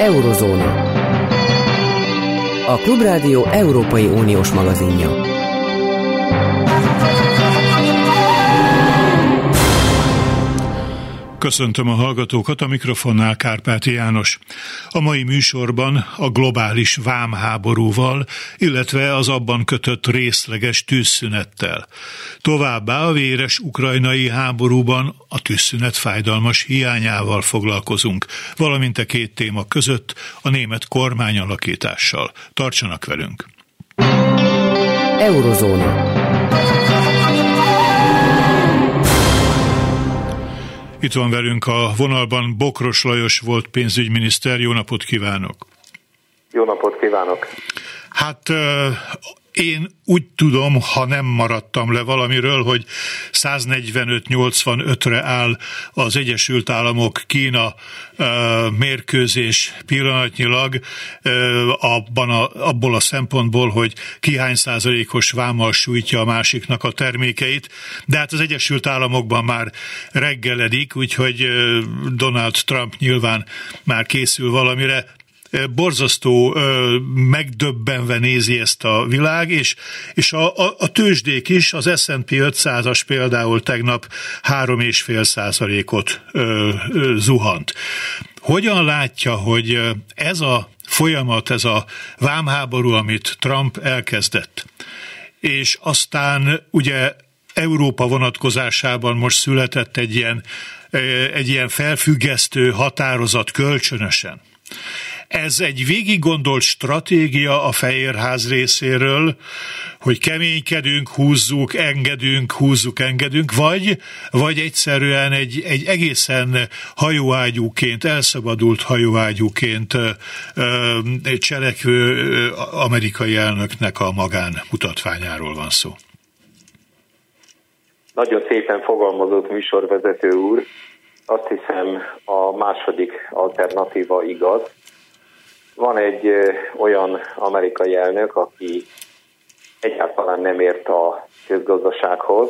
Eurozóna. A Klubrádió Európai Uniós magazinja. Köszöntöm a hallgatókat, a mikrofonnál Kárpáti János. A mai műsorban a globális vámháborúval, illetve az abban kötött részleges tűzszünettel. Továbbá a véres ukrajnai háborúban a tűzszünet fájdalmas hiányával foglalkozunk, valamint a két téma között a német kormányalakítással. Tartsanak velünk! Eurozóna. Itt van velünk a vonalban Bokros Lajos volt pénzügyminiszter. Jó napot kívánok! Jó napot kívánok! Hát én úgy tudom, ha nem maradtam le valamiről, hogy 145-85-re áll az Egyesült Államok-Kína mérkőzés pillanatnyilag, abból a szempontból, hogy ki hány százalékos vámmal sújtja a másiknak a termékeit, de hát az Egyesült Államokban már reggeledik, úgyhogy Donald Trump nyilván már készül valamire. Borzasztó megdöbbenve nézi ezt a világ, és a tőzsdék is, az S&P 500-as például tegnap 3,5%-ot zuhant. Hogyan látja, hogy ez a folyamat, ez a vámháború, amit Trump elkezdett, és aztán ugye Európa vonatkozásában most született egy ilyen felfüggesztő határozat kölcsönösen. Ez egy végiggondolt stratégia a Fehérház részéről, hogy keménykedünk, húzzuk, engedünk, húzzuk, engedünk, vagy egyszerűen egy egészen hajóágyúként, elszabadult hajóágyúként cselekvő amerikai elnöknek a magánmutatványáról van szó. Nagyon szépen fogalmazott műsorvezető úr. Azt hiszem, a második alternatíva igaz. Van egy olyan amerikai elnök, aki egyáltalán nem ért a közgazdasághoz,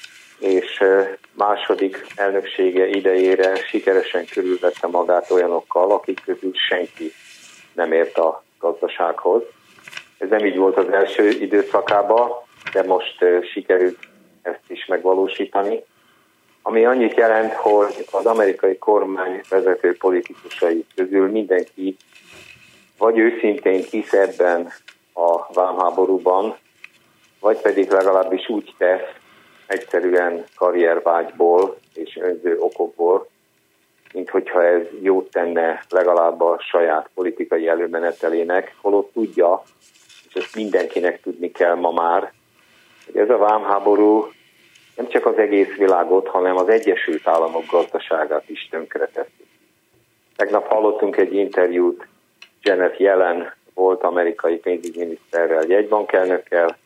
és második elnöksége idejére sikeresen körülvette magát olyanokkal, akik közül senki nem ért a gazdasághoz. Ez nem így volt az első időszakában, de most sikerült ezt is megvalósítani. Ami annyit jelent, hogy az amerikai kormány vezető politikusai közül mindenki vagy őszintén hisz ebben a vámháborúban, vagy pedig legalábbis úgy tesz egyszerűen karriervágyból és önző okokból, mint hogyha ez jót tenne legalább a saját politikai előmenetelének, holott tudja, és ezt mindenkinek tudni kell ma már, hogy ez a vámháború nem csak az egész világot, hanem az Egyesült Államok gazdaságát is tönkreteszi. Tegnap hallottunk egy interjút Janet Yellen volt amerikai pénzügyminiszterrel, jegybankelnökkel,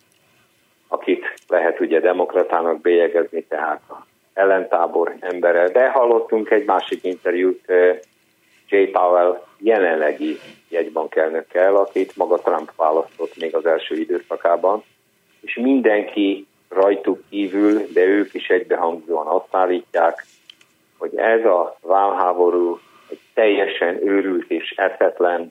akit lehet ugye demokratának bélyegezni, tehát az ellentábor embere. De hallottunk egy másik interjút Jay Powell jelenlegi jegybankelnökkel, akit maga Trump választott még az első időszakában, és mindenki rajtuk kívül, de ők is egybehangzóan azt állítják, hogy ez a vámháború egy teljesen őrült és eszetlen,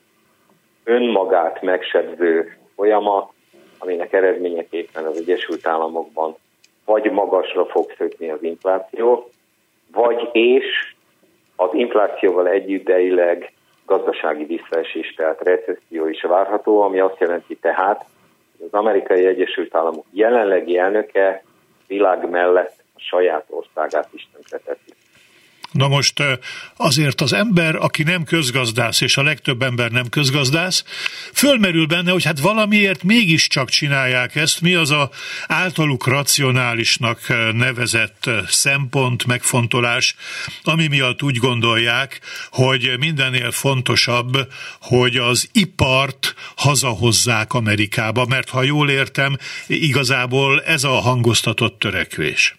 önmagát megsebző folyamat, aminek eredményeképpen az Egyesült Államokban vagy magasra fog szökni az infláció, vagy és az inflációval egyidejűleg gazdasági visszaesés, tehát recesszió is várható, ami azt jelenti tehát, hogy az Amerikai Egyesült Államok jelenlegi elnöke világ mellett a saját országát is tönkreteszi. Na most azért az ember, aki nem közgazdász, és a legtöbb ember nem közgazdász, fölmerül benne, hogy hát valamiért mégiscsak csinálják ezt, mi az a általuk racionálisnak nevezett szempont, megfontolás, ami miatt úgy gondolják, hogy mindennél fontosabb, hogy az ipart hazahozzák Amerikába, mert ha jól értem, igazából ez a hangoztatott törekvés.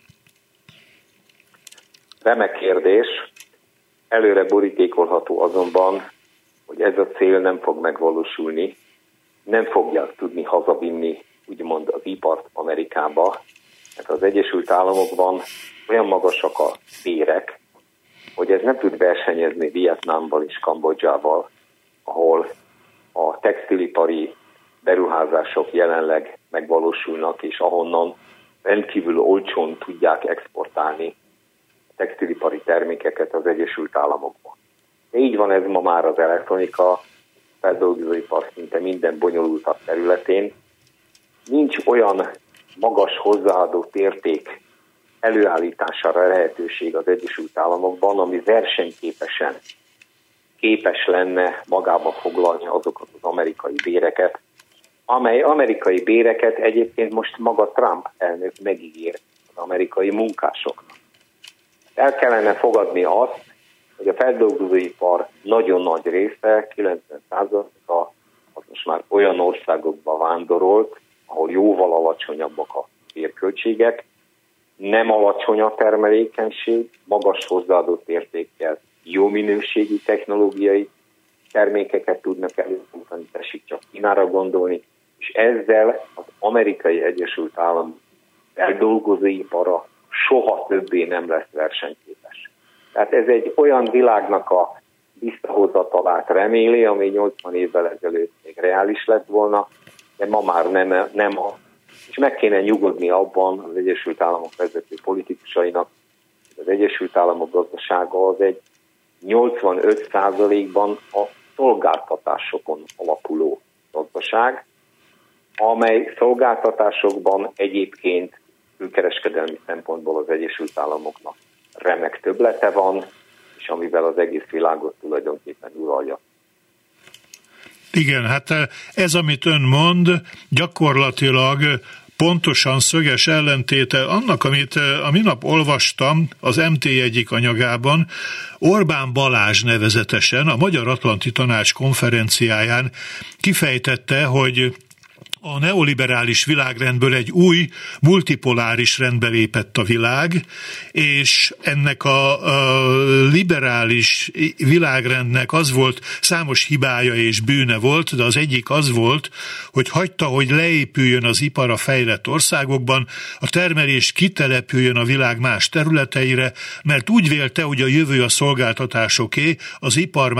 Remek kérdés. Előre borítékolható azonban, hogy ez a cél nem fog megvalósulni. Nem fogják tudni hazavinni, úgymond az ipart Amerikába, mert az Egyesült Államokban olyan magasak a bérek, hogy ez nem tud versenyezni Vietnámmal és Kambodzsával, ahol a textilipari beruházások jelenleg megvalósulnak, és ahonnan rendkívül olcsón tudják exportálni a textilipari termékeket az Egyesült Államokban. De így van ez ma már az elektronika feldolgozóipar szinte minden bonyolultabb területén. Nincs olyan magas hozzáadott érték előállítására lehetőség az Egyesült Államokban, ami versenyképesen képes lenne magába foglalni azokat az amerikai béreket, amely amerikai béreket egyébként most maga Trump elnök megígér az amerikai munkásoknak. El kellene fogadni azt, hogy a feldolgozóipar nagyon nagy része, 90%-a az most már olyan országokba vándorolt, ahol jóval alacsonyabbak a bérköltségek, nem alacsony a termelékenység, magas hozzáadott értékkel, jó minőségű technológiai termékeket tudnak előállítani, tessék csak Kínára gondolni, és ezzel az Amerikai Egyesült Államok feldolgozóipara soha többé nem lesz versenyképes. Tehát ez egy olyan világnak a visszahozatalát reméli, ami 80 évvel ezelőtt még reális lett volna, de ma már nem az. És meg kéne nyugodni abban az Egyesült Államok vezető politikusainak, hogy az Egyesült Államok gazdasága az egy 85%-ban a szolgáltatásokon alapuló gazdaság, amely szolgáltatásokban egyébként külkereskedelmi szempontból az Egyesült Államoknak remek többlete van, és amivel az egész világot tulajdonképpen uralja. Igen, hát ez, amit ön mond, gyakorlatilag pontosan szöges ellentéte annak, amit a minap olvastam az MT egyik anyagában. Orbán Balázs nevezetesen a Magyar Atlanti Tanács konferenciáján kifejtette, hogy a neoliberális világrendből egy új, multipoláris rendbe lépett a világ, és ennek a liberális világrendnek az volt, számos hibája és bűne volt, de az egyik az volt, hogy hagyta, hogy leépüljön az ipar a fejlett országokban, a termelés kitelepüljön a világ más területeire, mert úgy vélte, hogy a jövő a szolgáltatásoké, az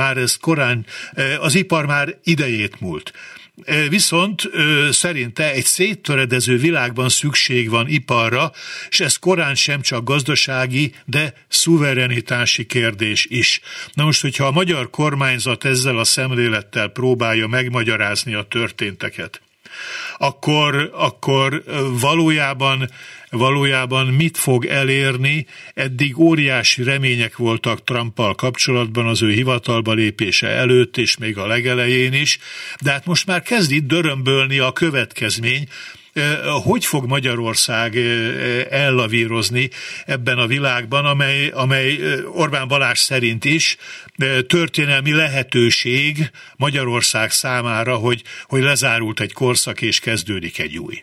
ipar már idejét múlt. Viszont szerinte egy széttöredező világban szükség van iparra, és ez korán sem csak gazdasági, de szuverenitási kérdés is. Na most, hogyha a magyar kormányzat ezzel a szemlélettel próbálja megmagyarázni a történteket, akkor valójában mit fog elérni? Eddig óriási remények voltak Trumpal kapcsolatban az ő hivatalba lépése előtt, és még a legelején is, de hát most már kezd itt dörömbölni a következmény. Hogy fog Magyarország ellavírozni ebben a világban, amely Orbán Balázs szerint is történelmi lehetőség Magyarország számára, hogy lezárult egy korszak és kezdődik egy új?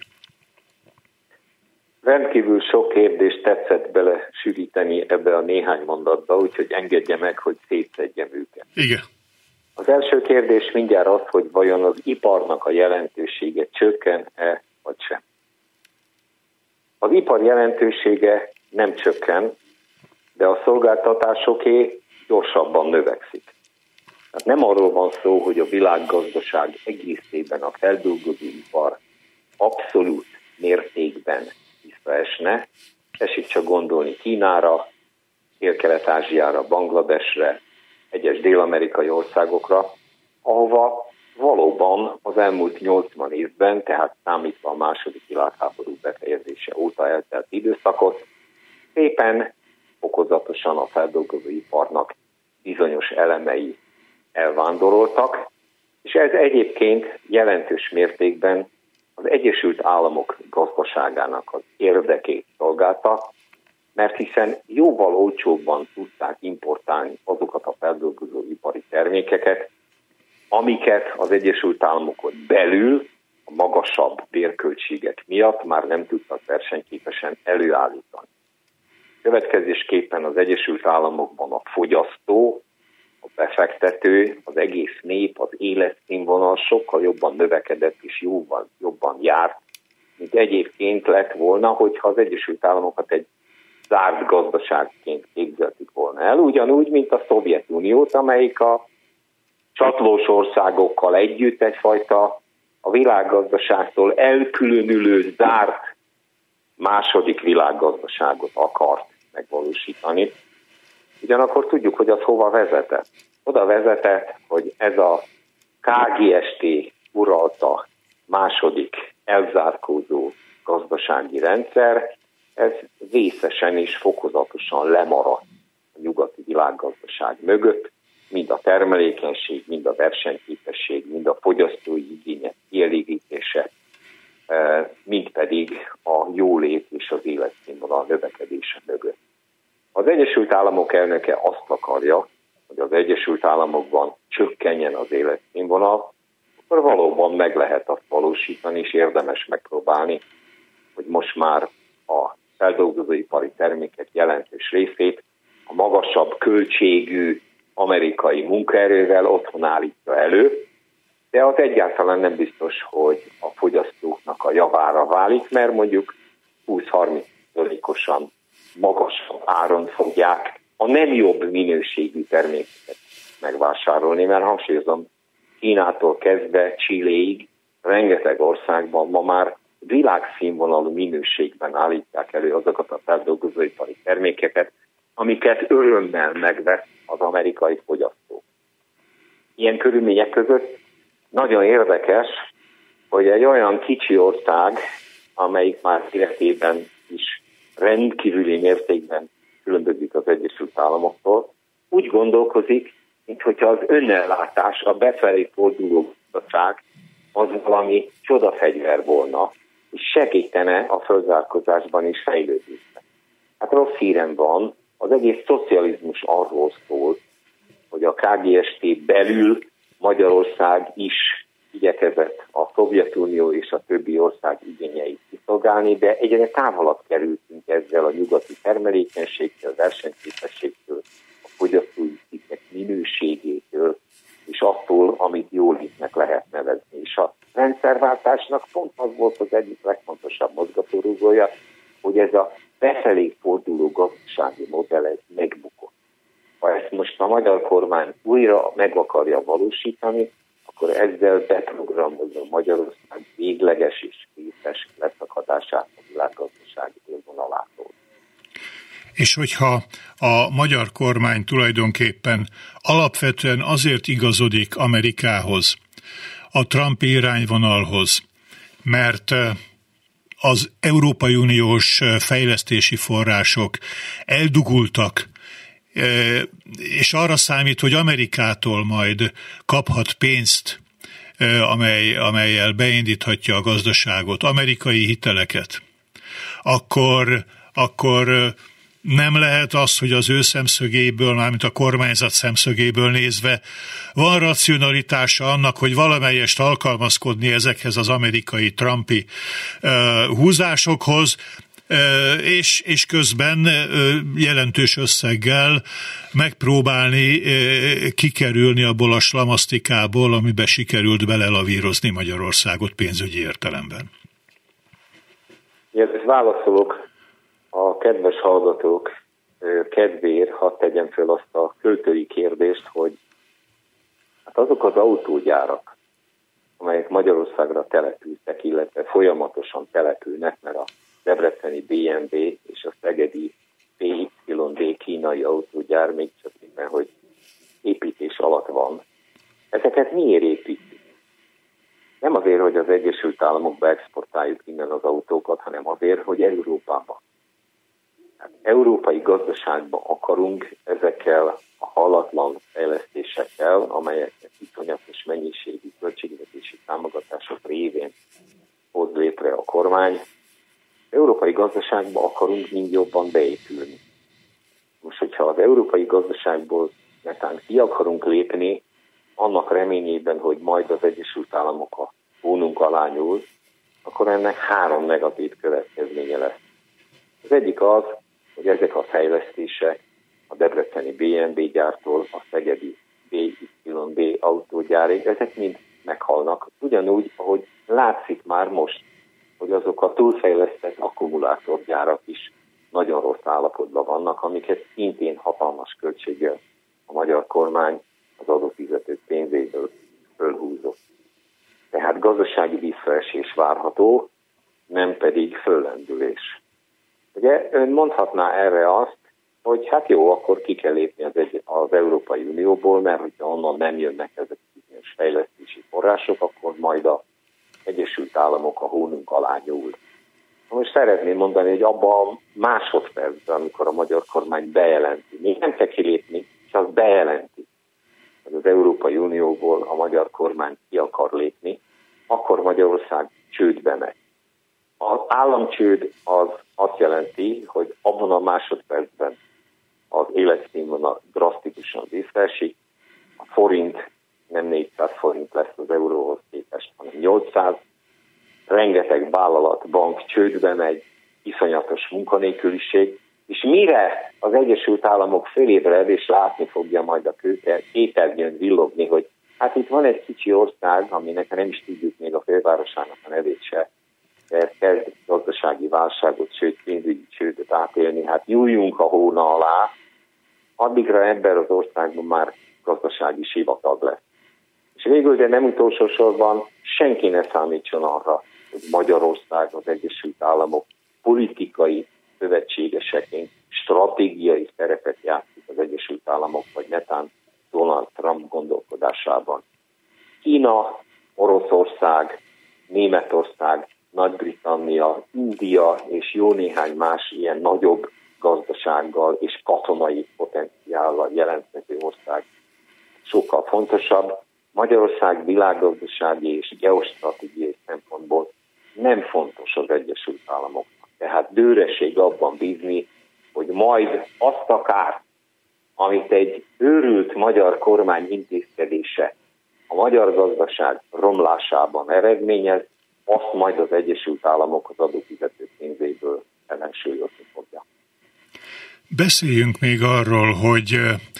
Rendkívül sok kérdést tetszett bele sűríteni ebbe a néhány mondatba, úgyhogy engedje meg, hogy szétszedjem őket. Igen. Az első kérdés mindjárt az, hogy vajon az iparnak a jelentősége csökken-e, vagy sem. Az ipar jelentősége nem csökken, de a szolgáltatásoké gyorsabban növekszik. Tehát nem arról van szó, hogy a világgazdaság egészében a feldolgozóipar abszolút mértékben visszaesne. Tessék csak gondolni Kínára, Dél-Kelet-Ázsiára, Bangladesre, egyes dél-amerikai országokra, ahova valóban az elmúlt 80 évben, tehát számítva a második világháború befejezése óta eltelt időszakot, szépen fokozatosan a feldolgozóiparnak bizonyos elemei elvándoroltak, és ez egyébként jelentős mértékben az Egyesült Államok gazdaságának az érdekét szolgálta, mert hiszen jóval olcsóbban tudták importálni azokat a feldolgozóipari termékeket, amiket az Egyesült Államokon belül a magasabb bérköltségek miatt már nem tudtak versenyképesen előállítani. Következésképpen az Egyesült Államokban a fogyasztó, a befektető, az egész nép, az életszínvonal sokkal jobban növekedett és jóval jobban járt, mint egyébként lett volna, hogyha az Egyesült Államokat egy zárt gazdaságként képzeltük volna el, ugyanúgy, mint a Szovjetuniót, amelyik a csatlós országokkal együtt egyfajta a világgazdaságtól elkülönülő, zárt második világgazdaságot akart megvalósítani. Ugyanakkor tudjuk, hogy az hova vezetett. Oda vezetett, hogy ez a KGST uralta második elzárkózó gazdasági rendszer, ez vészesen és fokozatosan lemaradt a nyugati világgazdaság mögött, mind a termelékenység, mind a versenyképesség, mind a fogyasztói igények kielégítése, mind pedig a jólét és az életszínvonal növekedése mögött. Az Egyesült Államok elnöke azt akarja, hogy az Egyesült Államokban csökkenjen az életszínvonal, akkor valóban meg lehet azt valósítani, és érdemes megpróbálni, hogy most már a feldolgozóipari termékek jelentős részét a magasabb költségű amerikai munkaerővel otthon állítja elő, de az egyáltalán nem biztos, hogy a fogyasztóknak a javára válik, mert mondjuk 20-30%-osan magasabb áron fogják a nem jobb minőségű termékeket megvásárolni, mert hangsúlyozom, Kínától kezdve Chiléig rengeteg országban ma már világszínvonalú minőségben állítják elő azokat a feldolgozóipari termékeket, amiket örömmel megvesz az amerikai fogyasztó. Ilyen körülmények között nagyon érdekes, hogy egy olyan kicsi ország, amelyik már életében is rendkívüli mértékben különbözik az Egyesült Államoktól, úgy gondolkozik, mintha az önellátás, a befelé forduló gazdaság az valami csodafegyver volna, és segítene a fölzárkózásban is fejlődésben. Hát rossz hírem van, az egész szocializmus arról szól, hogy a KGST belül Magyarország is igyekezett a Szovjetunió és a többi ország igényeit kiszolgálni, de egyre távolabb kerültünk ezzel a nyugati termelékenységtől, a versenyképességtől, a fogyasztói cikkek minőségétől, és attól, amit jólétnek lehet nevezni. És a rendszerváltásnak pont az volt az egyik legfontosabb mozgatórugója, hogy ez a befelé forduló gazdasági modell megbukott. Ha ezt most a magyar kormány újra meg akarja valósítani, akkor ezzel beprogramozza Magyarország végleges és készes leszakadását a világgazdasági élvonalától. És hogyha a magyar kormány tulajdonképpen alapvetően azért igazodik Amerikához, a Trumpi irányvonalhoz, mert az Európai Uniós fejlesztési források eldugultak, és arra számít, hogy Amerikától majd kaphat pénzt, amellyel beindíthatja a gazdaságot, amerikai hiteleket, akkor nem lehet az, hogy az ő szemszögéből, mármint a kormányzat szemszögéből nézve van racionalitása annak, hogy valamelyest alkalmazkodni ezekhez az amerikai Trumpi húzásokhoz, és közben jelentős összeggel megpróbálni kikerülni abból a slamasztikából, amiben sikerült belelavírozni Magyarországot pénzügyi értelemben. Ezt válaszolok a kedves hallgatók kedvéért, hadd tegyem föl azt a költői kérdést, hogy hát azok az autógyárak, amelyek Magyarországra települtek, illetve folyamatosan települnek, mert a debreceni BMW és a szegedi PYD kínai autógyár még csak éppen, hogy építés alatt van. Ezeket miért építjük? Nem azért, hogy az Egyesült Államokba exportáljuk innen az autókat, hanem azért, hogy Európába. Hát, európai gazdaságba akarunk ezekkel a hallatlan fejlesztésekkel, amelyeket iszonyatos mennyiségű költségvetési támogatások révén hoz létre a kormány. Európai gazdaságba akarunk mind jobban beépülni. Most, hogyha az európai gazdaságból netán ki akarunk lépni, annak reményében, hogy majd az Egyesült Államok a hónunk alá nyúl, akkor ennek 3 negatív következménye lesz. Az egyik az, hogy ezek a fejlesztések a debreceni BMW gyártól a szegedi BYD autógyárig, ezek mind meghalnak. Ugyanúgy, ahogy látszik már most, hogy azok a túlfejlesztett akkumulátorgyárak is nagyon rossz állapotban vannak, amiket szintén hatalmas költséggel a magyar kormány az adófizetők adófizetők pénzéből fölhúzott. Tehát gazdasági visszaesés várható, nem pedig föllendülés. Ugye ön mondhatná erre azt, hogy hát jó, akkor ki kell lépni az Európai Unióból, mert hogyha onnan nem jönnek ezek bizonyos fejlesztési források, akkor majd az Egyesült Államok a hónunk alá nyúl. Most szeretném mondani, hogy abban a másodpercben, amikor a magyar kormány bejelenti, még nem kell kilépni, csak bejelenti, hogy az Európai Unióból a magyar kormány ki akar lépni, akkor Magyarország csődbe megy. Az államcsőd az azt jelenti, hogy abban a másodpercben az életszínvonal drasztikusan visszaesik, a forint nem 400 forint lesz az euróhoz képest, hanem 800, rengeteg vállalat, bank csődbe megy, iszonyatos munkanélküliség, és mire az Egyesült Államok fölébred és látni fogja majd a képernyőn villogni, hogy hát itt van egy kicsi ország, aminek nem is tudjuk még a fővárosának a nevét se, de kezd gazdasági válságot, sőt pénzügyi csődöt átélni, hát nyúljunk a hóna alá, addigra ebben az országban már gazdasági sivatag lesz. És végül, de nem utolsó sorban senki ne számítson arra, hogy Magyarország az Egyesült Államok politikai szövetségeseként stratégiai szerepet játszik az Egyesült Államok, vagy netán Donald Trump gondolkodásában. Kína, Oroszország, Németország, Nagy-Britannia, India és jó néhány más ilyen nagyobb gazdasággal és katonai potenciállal jelentkező ország sokkal fontosabb. Magyarország világgazdasági és geostratégiai szempontból nem fontos az Egyesült Államoknak. Tehát bőreség abban bízni, hogy majd azt a kárt, amit egy őrült magyar kormány intézkedése a magyar gazdaság romlásában eredményez, azt majd az Egyesült Államok az adófizetők pénzéből ellensúlyozni fogja. Beszéljünk még arról, hogy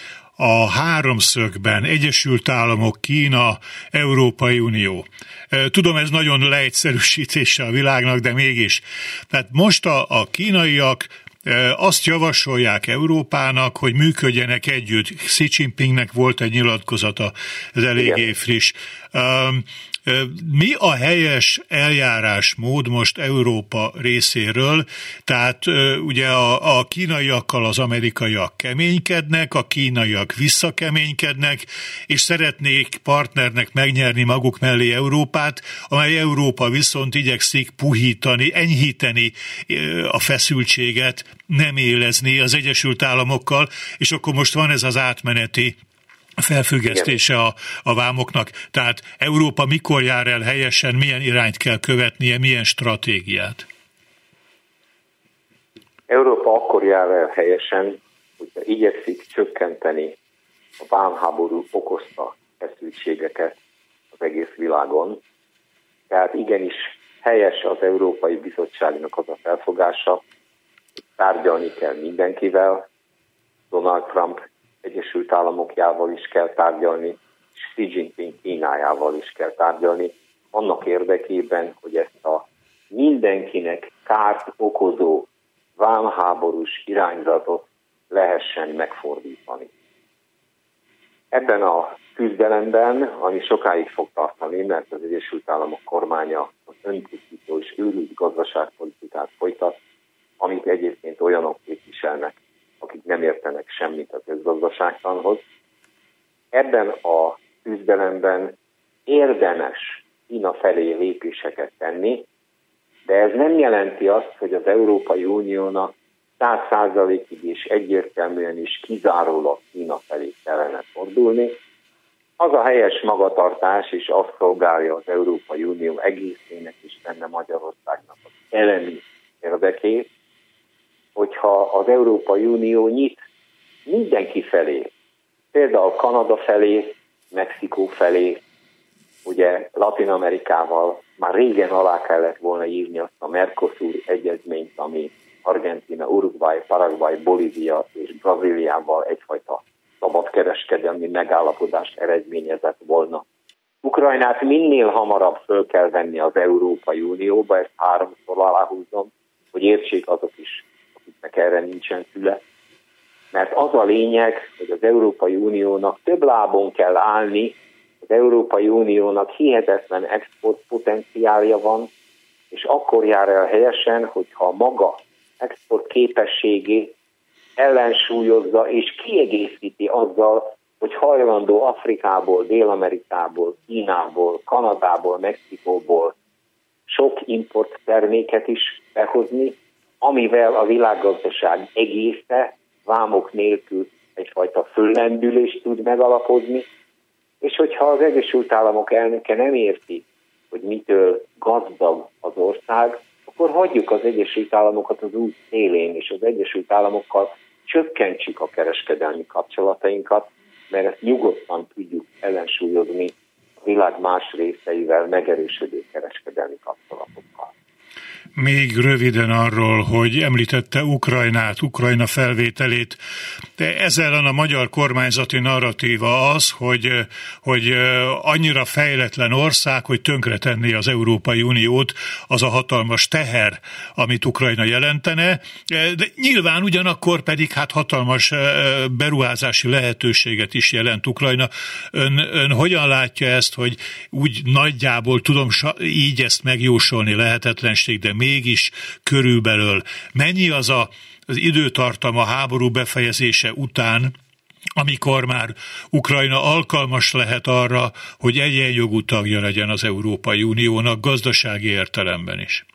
a háromszögben Egyesült Államok, Kína, Európai Unió. Tudom, ez nagyon leegyszerűsítése a világnak, de mégis. Tehát most a kínaiak azt javasolják Európának, hogy működjenek együtt. Xi Jinpingnek volt egy nyilatkozata, ez eléggé friss. Mi a helyes eljárásmód most Európa részéről? Tehát ugye a kínaiakkal az amerikaiak keménykednek, a kínaiak visszakeménykednek, és szeretnék partnernek megnyerni maguk mellé Európát, amely Európa viszont igyekszik puhítani, enyhíteni a feszültséget, nem élezni az Egyesült Államokkal, és akkor most van ez az átmeneti felfüggesztése a vámoknak. Tehát Európa mikor jár el helyesen, milyen irányt kell követnie, milyen stratégiát? Európa akkor jár el helyesen, hogyha igyekszik csökkenteni a vámháború okozta feszültségeket az egész világon. Tehát igenis helyes az Európai Bizottságnak az a felfogása, hogy tárgyalni kell mindenkivel, Donald Trump Egyesült Államokjával is kell tárgyalni, és Xi Jinping Kínájával is kell tárgyalni, annak érdekében, hogy ezt a mindenkinek kárt okozó vámháborús irányzatot lehessen megfordítani. Ebben a küzdelemben, ami sokáig fog tartani, mert az Egyesült Államok kormánya az önpusztító és őrült gazdaságpolitikát folytat, amit egyébként olyanok képviselnek, akik nem értenek semmit a közgazdaságtanhoz. Ebben a küzdelemben érdemes Kína felé lépéseket tenni, de ez nem jelenti azt, hogy az Európai Uniónak 100%-ig és egyértelműen is kizárólag Kína felé kellene fordulni. Az a helyes magatartás, és azt szolgálja az Európai Unió egészének és benne Magyarországnak az elemi érdekét, hogyha az Európai Unió nyit mindenki felé, például Kanada felé, Mexikó felé, ugye Latin-Amerikával már régen alá kellett volna írni azt a Mercosur egyezményt, ami Argentína, Uruguay, Paraguay, Bolívia és Brazíliával egyfajta szabadkereskedelmi megállapodást eredményezett volna. Ukrajnát minél hamarabb föl kell venni az Európai Unióba, ezt 3-szor aláhúzom, hogy értsék azok is, akiknek erre nincsen füle. mert az a lényeg, hogy az Európai Uniónak több lábon kell állni, az Európai Uniónak hihetetlen exportpotenciálja van, és akkor jár el helyesen, hogyha maga export képességét ellensúlyozza és kiegészíti azzal, hogy hajlandó Afrikából, Dél-Amerikából, Kínából, Kanadából, Mexikóból sok import terméket is behozni, amivel a világgazdaság egésze vámok nélkül egyfajta föllendülést tud megalapozni, és hogyha az Egyesült Államok elnöke nem érti, hogy mitől gazdag az ország, akkor hagyjuk az Egyesült Államokat az út szélén, és az Egyesült Államokkal csökkentsük a kereskedelmi kapcsolatainkat, mert ezt nyugodtan tudjuk ellensúlyozni a világ más részeivel megerősödő kereskedelmi kapcsolatokkal. Még röviden arról, hogy említette Ukrajnát, Ukrajna felvételét, de ezzel a magyar kormányzati narratíva az, hogy annyira fejletlen ország, hogy tönkretenné az Európai Uniót, az a hatalmas teher, amit Ukrajna jelentene, de nyilván ugyanakkor pedig hatalmas beruházási lehetőséget is jelent Ukrajna. Ön hogyan látja ezt, hogy úgy nagyjából tudom így ezt megjósolni lehetetlenség, de mégis körülbelül mennyi az időtartam a háború befejezése után, amikor már Ukrajna alkalmas lehet arra, hogy egyenjogú tagja legyen az Európai Uniónak gazdasági értelemben is?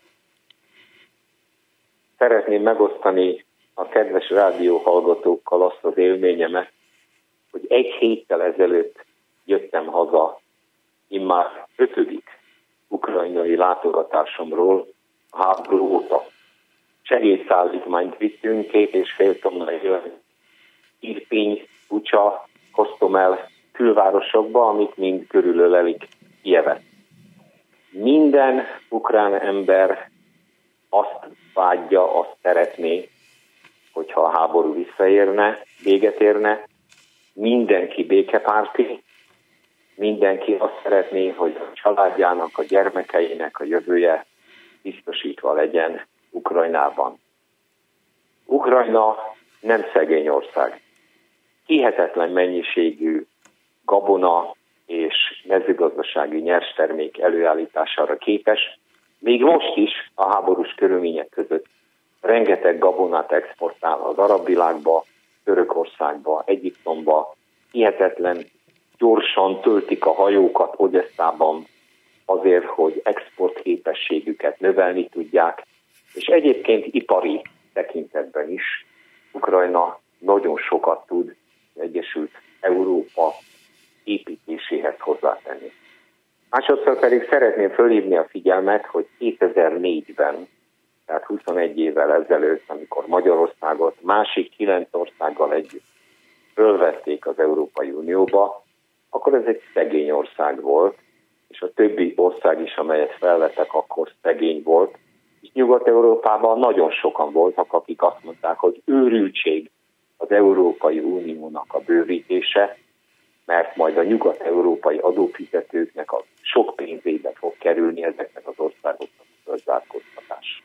Szeretném megosztani a kedves rádióhallgatókkal azt az élményemet, hogy egy héttel ezelőtt jöttem haza immár 5. ukrajnai látogatásomról a háború óta. Segédszállítmányt vittünk, 2,5 tonna Irpiny, Bucsa, Kosztomel külvárosokba, amik mind körülölelik Kijevet. Minden ukrán ember azt vágyja, azt szeretné, hogyha a háború visszaérne, véget érne. Mindenki békepárti, mindenki azt szeretné, hogy a családjának, a gyermekeinek a jövője biztosítva legyen Ukrajnában. Ukrajna nem szegény ország. Hihetetlen mennyiségű gabona és mezőgazdasági nyerstermék előállítására képes. Még most is a háborús körülmények között rengeteg gabonát exportál az arab világba, Törökországba, Egyiptomba. Hihetetlen gyorsan töltik a hajókat Odesszában azért, hogy exportképességüket növelni tudják, és egyébként ipari tekintetben is Ukrajna nagyon sokat tud az Egyesült Európa építéséhez hozzátenni. Másodszor pedig szeretném fölhívni a figyelmet, hogy 2004-ben, tehát 21 évvel ezelőtt, amikor Magyarországot másik 9 országgal együtt fölvették az Európai Unióba, akkor ez egy szegény ország volt, és a többi ország is, amelyet felvettek, akkor szegény volt. És Nyugat-Európában nagyon sokan voltak, akik azt mondták, hogy őrültség az Európai Uniónak a bővítése, mert majd a nyugat-európai adófizetőknek a sok pénzébe fog kerülni ezeknek az országoknak a földzászkóztatás.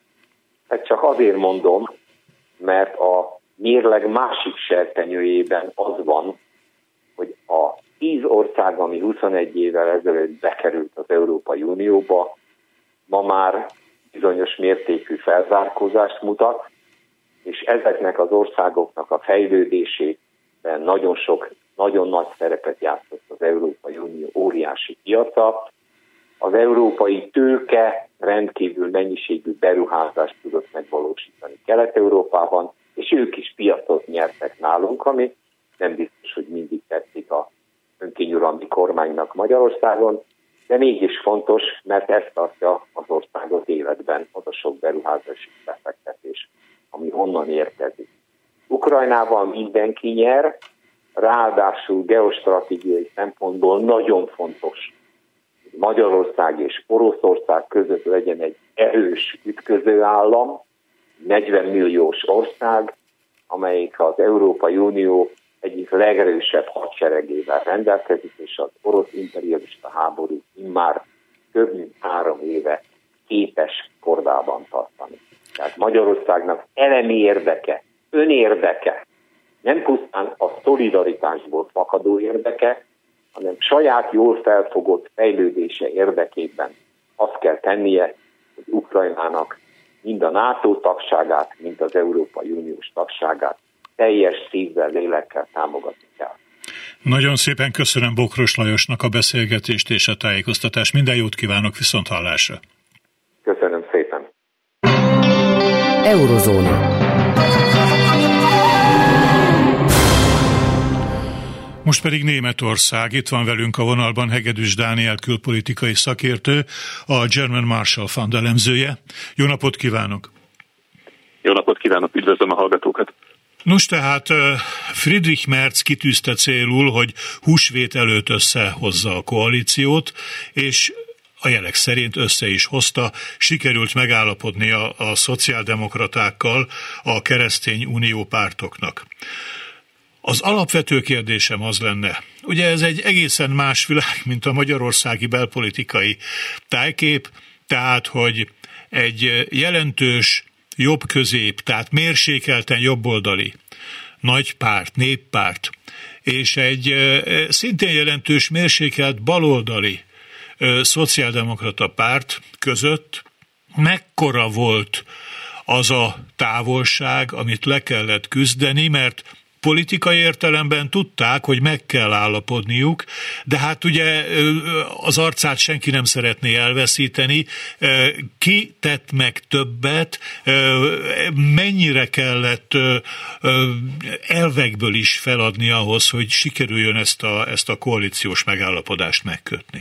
Ezt csak azért mondom, mert a mérleg másik serpenyőjében az van, hogy a 10 ország, ami 21 évvel ezelőtt bekerült az Európai Unióba, ma már bizonyos mértékű felzárkózást mutat, és ezeknek az országoknak a fejlődésében nagyon nagy szerepet játszott az Európai Unió óriási piaca. Az európai tőke rendkívül mennyiségű beruházást tudott megvalósítani Kelet-Európában, és ők is piacot nyertek nálunk, ami nem biztos, hogy mindig tetszik a önkényuralmi kormánynak Magyarországon, de mégis fontos, mert ez tartja az országot életben, az a sok beruházási befektetés, ami onnan érkezik. Ukrajnában mindenki nyer, ráadásul geostratégiai szempontból nagyon fontos, hogy Magyarország és Oroszország között legyen egy erős ütközőállam, 40 milliós ország, amelyik az Európai Unió egyik legerősebb hadseregével rendelkezik, és az orosz imperialista háború immár több mint 3 éve képes kordában tartani. Tehát Magyarországnak elemi érdeke, önérdeke, nem pusztán a szolidaritásból fakadó érdeke, hanem saját jól felfogott fejlődése érdekében azt kell tennie, hogy Ukrajnának mind a NATO tagságát, mind az Európai Uniós tagságát teljes szívvel, lélekkel támogatni kell. Nagyon szépen köszönöm Bokros Lajosnak a beszélgetést és a tájékoztatást. Minden jót kívánok, viszonthallásra. Köszönöm szépen. Eurozóna. Most pedig Németország. Itt van velünk a vonalban Hegedűs Dániel külpolitikai szakértő, a German Marshall Fund elemzője. Jó napot kívánok! Jó napot kívánok, üdvözlöm a hallgatókat! Nos, tehát Friedrich Merz kitűzte célul, hogy húsvét előtt összehozza a koalíciót, és a jelek szerint össze is hozta, sikerült megállapodni a szociáldemokratákkal, a keresztény unió pártoknak. Az alapvető kérdésem az lenne, ugye ez egy egészen más világ, mint a magyarországi belpolitikai tájkép, tehát, hogy egy jelentős jobb-közép, tehát mérsékelten jobboldali nagy párt, néppárt, és egy szintén jelentős mérsékelt baloldali szociáldemokrata párt között mekkora volt az a távolság, amit le kellett küzdeni, mert politikai értelemben tudták, hogy meg kell állapodniuk, de hát ugye az arcát senki nem szeretné elveszíteni. Ki tett meg többet, mennyire kellett elvekből is feladni ahhoz, hogy sikerüljön ezt a koalíciós megállapodást megkötni?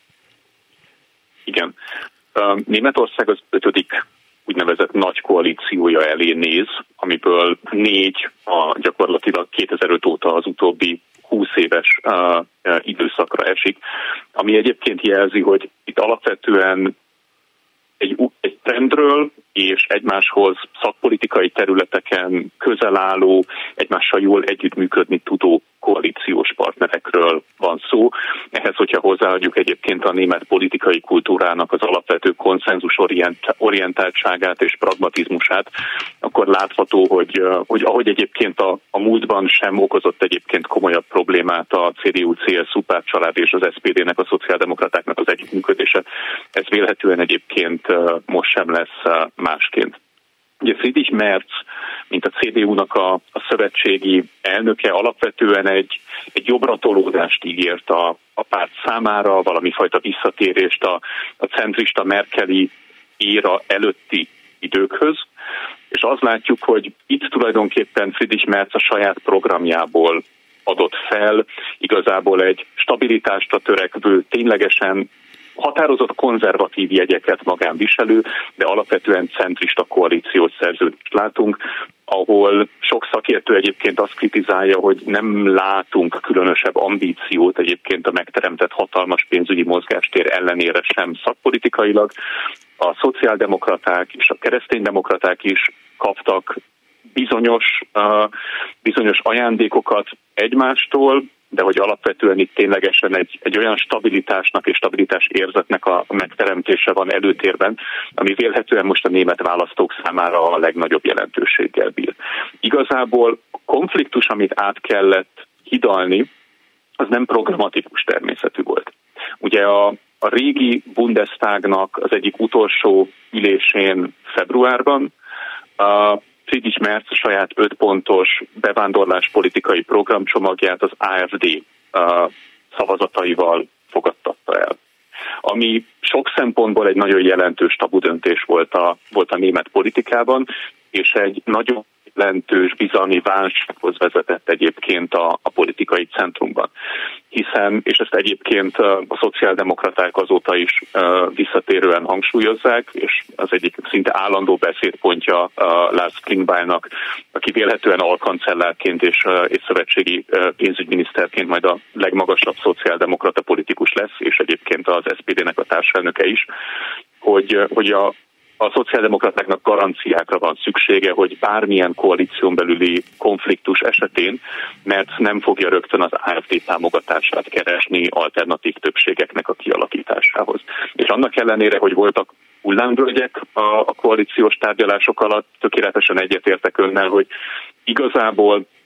Igen. Németország az 5. úgynevezett nagy koalíciója elé néz, amiből 4 gyakorlatilag 2005 óta az utóbbi 20 éves időszakra esik, ami egyébként jelzi, hogy itt alapvetően egy trendről és egymáshoz szakpolitikai területeken közel álló, egymással jól együttműködni tudó koalíciós partnerekről van szó. Ehhez, hogyha hozzáadjuk egyébként a német politikai kultúrának az alapvető konszenzus orientáltságát és pragmatizmusát, akkor látható, hogy ahogy egyébként a múltban sem okozott egyébként komolyabb problémát a CDU-CSU pártcsalád és az SPD-nek, a szociáldemokratáknak az együttműködése, ez vélhetően egyébként most sem lesz másként. Ugye Friedrich Merz, mint a CDU-nak a szövetségi elnöke, alapvetően egy jobbra tolódást ígért a párt számára, valami fajta visszatérést a centrista merkeli éra előtti időkhöz, és azt látjuk, hogy itt tulajdonképpen Friedrich Merz a saját programjából adott fel, igazából egy stabilitásra törekvő, ténylegesen határozott konzervatív jegyeket magán viselő, de alapvetően centrista koalíciós szerződést látunk, ahol sok szakértő egyébként azt kritizálja, hogy nem látunk különösebb ambíciót egyébként a megteremtett hatalmas pénzügyi mozgástér ellenére sem szakpolitikailag. A szociáldemokraták és a kereszténydemokraták is kaptak bizonyos ajándékokat egymástól, de hogy alapvetően itt ténylegesen egy olyan stabilitásnak és stabilitás érzetnek a megteremtése van előtérben, ami vélhetően most a német választók számára a legnagyobb jelentőséggel bír. Igazából a konfliktus, amit át kellett hidalni, az nem programatikus természetű volt. Ugye a régi Bundestagnak az egyik utolsó ülésén februárban Friedrich Merz a saját 5 pontos bevándorláspolitikai programcsomagját az AfD szavazataival fogadtatta el. Ami sok szempontból egy nagyon jelentős tabudöntés volt a német politikában, és egy nagyon jelentős bizalmi válsághoz vezetett egyébként a politikai centrumban. Hiszen, és ezt egyébként a szociáldemokraták azóta is visszatérően hangsúlyozzák, és az egyik szinte állandó beszédpontja Lars Klingbeilnak, aki vélhetően alkancellárként és szövetségi pénzügyminiszterként majd a legmagasabb szociáldemokrata politikus lesz, és egyébként az SPD-nek a társelnöke is, hogy a szociáldemokratáknak garanciákra van szüksége, hogy bármilyen koalíción belüli konfliktus esetén, mert nem fogja rögtön az AfD támogatását keresni alternatív többségeknek a kialakításához. És annak ellenére, hogy voltak hullámvölgyek a koalíciós tárgyalások alatt, tökéletesen egyetértek önnel, hogy igazából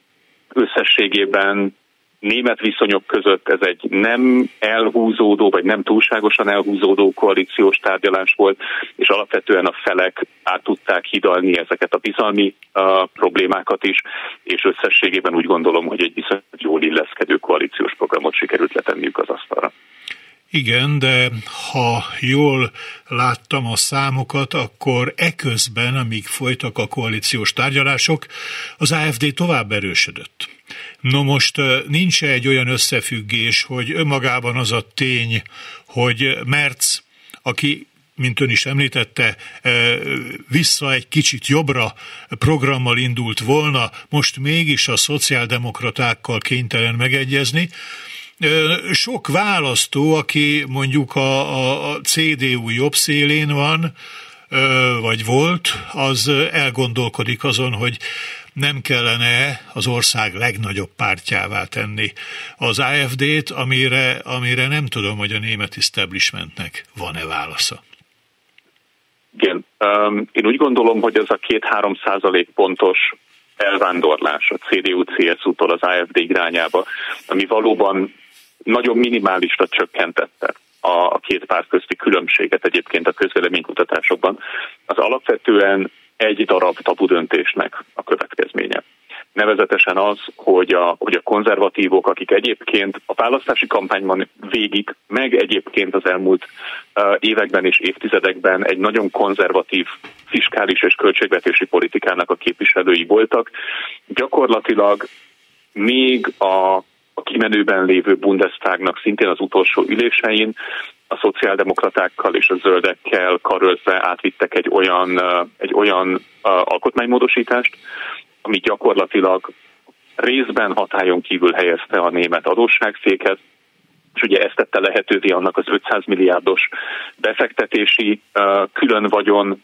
összességében német viszonyok között ez egy nem elhúzódó, vagy nem túlságosan elhúzódó koalíciós tárgyalás volt, és alapvetően a felek át tudták hidalni ezeket a bizalmi problémákat is, és összességében úgy gondolom, hogy egy viszonylag jól illeszkedő koalíciós programot sikerült letenniük az asztalra. Igen, de ha jól láttam a számokat, akkor eközben, amíg folytak a koalíciós tárgyalások, az AfD tovább erősödött. No most nincs egy olyan összefüggés, hogy önmagában az a tény, hogy Merz, aki, mint ön is említette, vissza egy kicsit jobbra programmal indult volna, most mégis a szociáldemokratákkal kénytelen megegyezni. Sok választó, aki mondjuk a CDU jobb szélén van, vagy volt, az elgondolkodik azon, hogy nem kellene az ország legnagyobb pártjává tenni az AfD-t, amire nem tudom, hogy a német establishmentnek van-e válasza. Igen, én úgy gondolom, hogy ez a 2-3% pontos elvándorlás a CDU-CSU-tól az AfD irányába, ami valóban nagyon minimálisra csökkentette a két párt közti különbséget egyébként a közvéleménykutatásokban, az alapvetően egy darab tabudöntésnek a következménye. Nevezetesen az, hogy a konzervatívok, akik egyébként a választási kampányban végig, meg egyébként az elmúlt években és évtizedekben egy nagyon konzervatív fiskális és költségvetési politikának a képviselői voltak, gyakorlatilag még a kimenőben lévő Bundestagnak szintén az utolsó ülésein a szociáldemokratákkal és a zöldekkel karöltve átvittek egy olyan alkotmánymódosítást, ami gyakorlatilag részben hatályon kívül helyezte a német adósságszéket, és ugye ezt tette lehetővé annak az 500 milliárdos befektetési külön vagyon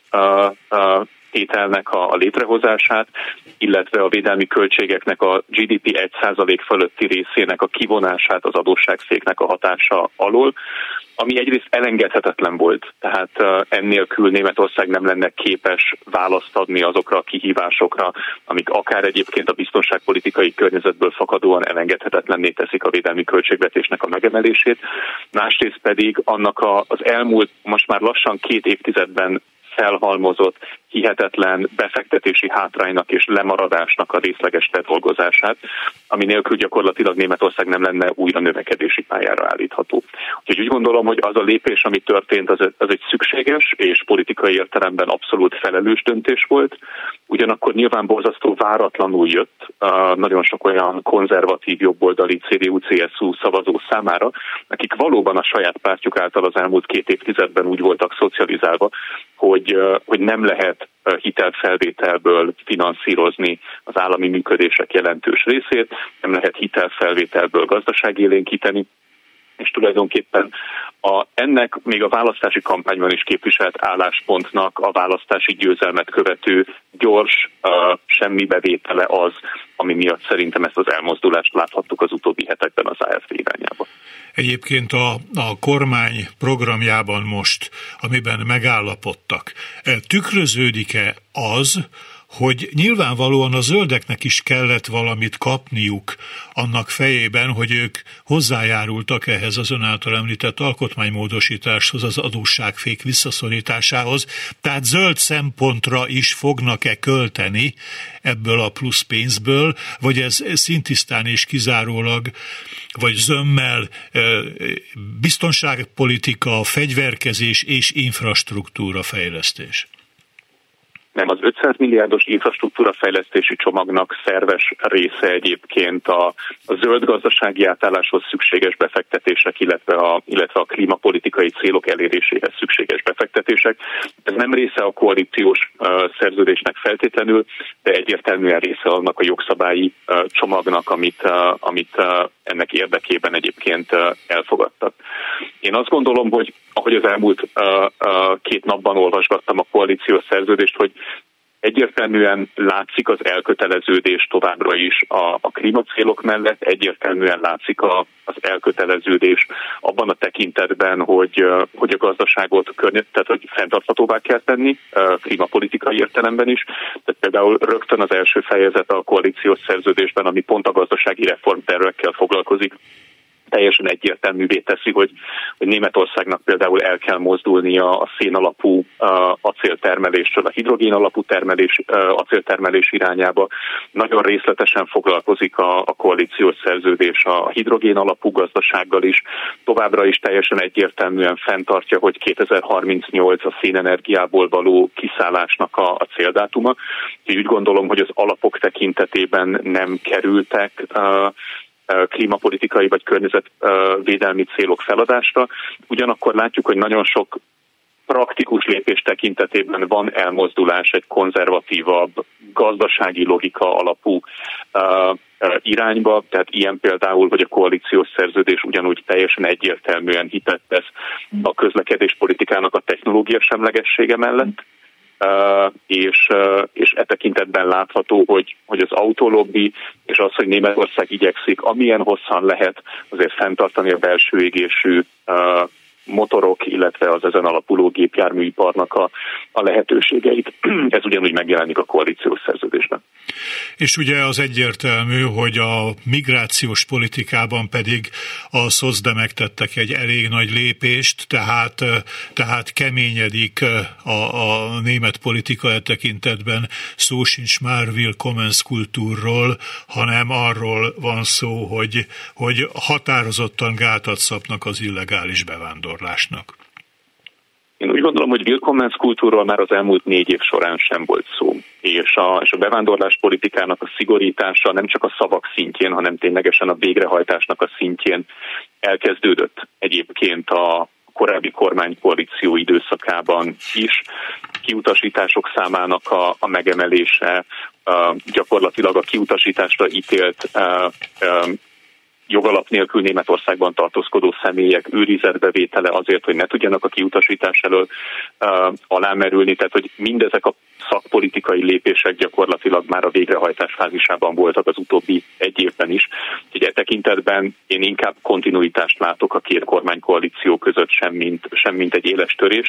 tételnek a létrehozását, illetve a védelmi költségeknek a GDP 1% fölötti részének a kivonását az adósságszéknek a hatása alól, ami egyrészt elengedhetetlen volt, tehát ennélkül Németország nem lenne képes választ adni azokra a kihívásokra, amik akár egyébként a biztonságpolitikai környezetből fakadóan elengedhetetlenné teszik a védelmi költségvetésnek a megemelését, másrészt pedig annak az elmúlt, most már lassan 2 évtizedben felhalmozott, hihetetlen befektetési hátránynak és lemaradásnak a részleges ledolgozását, ami nélkül gyakorlatilag Németország nem lenne újra növekedési pályára állítható. Úgyhogy úgy gondolom, hogy az a lépés, ami történt, az egy szükséges és politikai értelemben abszolút felelős döntés volt. Ugyanakkor nyilván borzasztó váratlanul jött nagyon sok olyan konzervatív jobboldali CDU-CSU szavazó számára, akik valóban a saját pártjuk által az elmúlt 2 évtizedben úgy voltak szocializálva, hogy nem lehet hitelfelvételből finanszírozni az állami működések jelentős részét, nem lehet hitelfelvételből gazdaságélénkíteni, és tulajdonképpen ennek még a választási kampányban is képviselt álláspontnak a választási győzelmet követő gyors semmibevétele az, ami miatt szerintem ezt az elmozdulást láthattuk az utóbbi hetekben az AfD irányába. Egyébként a kormány programjában most, amiben megállapodtak, tükröződik-e az, hogy nyilvánvalóan a zöldeknek is kellett valamit kapniuk annak fejében, hogy ők hozzájárultak ehhez az ön által említett alkotmánymódosításhoz, az adósságfék visszaszorításához, tehát zöld szempontra is fognak-e költeni ebből a plusz pénzből, vagy ez szintisztán és kizárólag, vagy zömmel biztonságpolitika, fegyverkezés és infrastruktúra fejlesztés? Nem, az 500 milliárdos infrastruktúrafejlesztési csomagnak szerves része egyébként a zöld gazdasági átálláshoz szükséges befektetések, illetve a klímapolitikai célok eléréséhez szükséges befektetések. Ez nem része a koalíciós szerződésnek feltétlenül, de egyértelműen része annak a jogszabályi csomagnak, amit ennek érdekében egyébként elfogadtak. Én azt gondolom, hogy ahogy az elmúlt 2 napban olvasgattam a koalíciós szerződést, hogy Egyértelműen látszik az elköteleződés továbbra is a klímacélok mellett, egyértelműen látszik az elköteleződés abban a tekintetben, hogy a gazdaságot tehát hogy fenntarthatóvá kell tenni, klímapolitikai értelemben is. Tehát például rögtön az első fejezet a koalíciós szerződésben, ami pont a gazdasági reformtervekkel foglalkozik, teljesen egyértelművé teszi, hogy Németországnak például el kell mozdulnia a szén alapú acéltermelésről a hidrogén alapú acéltermelés irányába. Nagyon részletesen foglalkozik a koalíciós szerződés a hidrogén alapú gazdasággal is. Továbbra is teljesen egyértelműen fenntartja, hogy 2038 a szénenergiából való kiszállásnak a céldátuma. Úgy gondolom, hogy az alapok tekintetében nem kerültek klímapolitikai vagy környezetvédelmi célok feladásra. Ugyanakkor látjuk, hogy nagyon sok praktikus lépés tekintetében van elmozdulás egy konzervatívabb, gazdasági logika alapú irányba, tehát ilyen például, hogy a koalíciós szerződés ugyanúgy teljesen egyértelműen hitet tesz a közlekedéspolitikának a technológia semlegessége mellett, és e tekintetben látható, hogy az autólobbi és az, hogy Németország igyekszik amilyen hosszan lehet azért fenntartani a belső égésű motorok, illetve az ezen alapuló gépjárműiparnak a lehetőségeit. Ez ugyanúgy megjelenik a koalíciós szerződésben. És ugye az egyértelmű, hogy a migrációs politikában pedig a szocdemek tettek egy elég nagy lépést, tehát keményedik a német politika e tekintetben. Szó sincs már Willkommenskultúrról, hanem arról van szó, hogy határozottan gátat szabnak az illegális bevándorlásnak. Én úgy gondolom, hogy Willkommenskultúrról már az elmúlt 4 év során sem volt szó. És a bevándorlás politikának a szigorítása nem csak a szavak szintjén, hanem ténylegesen a végrehajtásnak a szintjén elkezdődött egyébként a korábbi kormánykoalíció időszakában is. Kiutasítások számának a megemelése, gyakorlatilag a kiutasításra ítélt jogalap nélkül Németországban tartózkodó személyek őrizetbevétele azért, hogy ne tudjanak a kiutasítás elől alámerülni, tehát hogy mindezek a szakpolitikai lépések gyakorlatilag már a végrehajtás fázisában voltak az utóbbi 1 évben is. Úgyhogy e tekintetben én inkább kontinuitást látok a 2 kormánykoalíció között, semmint egy éles törést.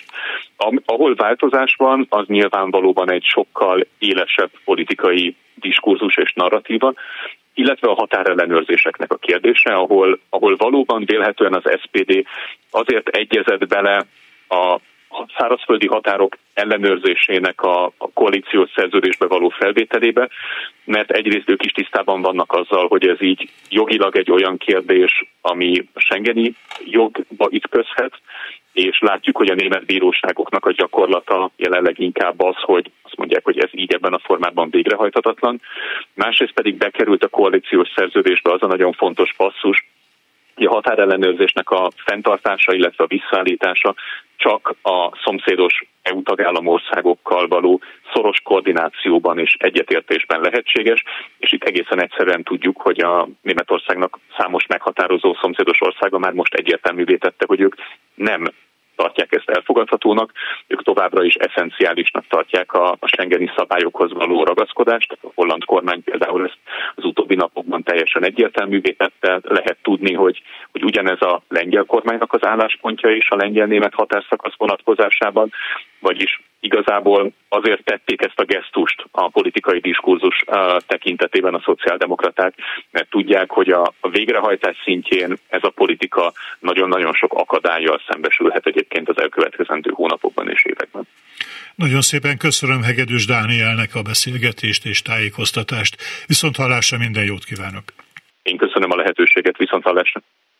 Ahol változás van, az nyilvánvalóban egy sokkal élesebb politikai diskurzus és narratíva, illetve a határellenőrzéseknek a kérdése, ahol valóban vélhetően az SPD azért egyezett bele a szárazföldi határok ellenőrzésének a koalíciós szerződésbe való felvételébe, mert egyrészt ők is tisztában vannak azzal, hogy ez így jogilag egy olyan kérdés, ami a schengeni jogba ütközhet, és látjuk, hogy a német bíróságoknak a gyakorlata jelenleg inkább az, hogy azt mondják, hogy ez így ebben a formában végrehajthatatlan. Másrészt pedig bekerült a koalíciós szerződésbe az a nagyon fontos passzus, hogy a határellenőrzésnek a fenntartása, illetve a visszaállítása csak a szomszédos EU tagállam országokkal való szoros koordinációban és egyetértésben lehetséges, és itt egészen egyszerűen tudjuk, hogy a Németországnak számos meghatározó szomszédos országa már most egyértelművé tette, hogy ők nem tartják ezt elfogadhatónak, ők továbbra is eszenciálisnak tartják a schengeni szabályokhoz való ragaszkodást. A holland kormány például ezt az utóbbi napokban teljesen egyértelművé tette. Lehet tudni, hogy ugyanez a lengyel kormánynak az álláspontja is a lengyel-német határszakasz vonatkozásában, vagyis igazából azért tették ezt a gesztust a politikai diskurzus tekintetében a szociáldemokraták, mert tudják, hogy a végrehajtás szintjén ez a politika nagyon-nagyon sok akadállyal szembesülhet egyébként az elkövetkezendő hónapokban és években. Nagyon szépen köszönöm Hegedűs Dánielnek a beszélgetést és tájékoztatást. Viszonthallásra, minden jót kívánok! Én köszönöm a lehetőséget, viszonthallásra!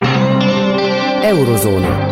Eurozóna.